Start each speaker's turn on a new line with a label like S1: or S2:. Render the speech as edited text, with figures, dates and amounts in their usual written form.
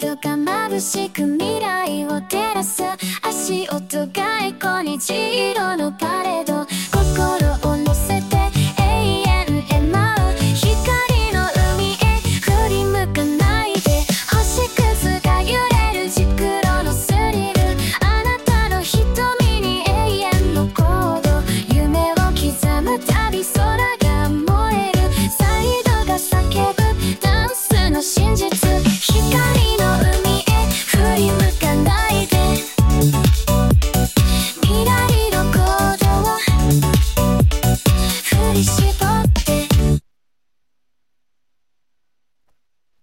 S1: ドが眩しく未来を照らす足音がエコに虹色のパレード心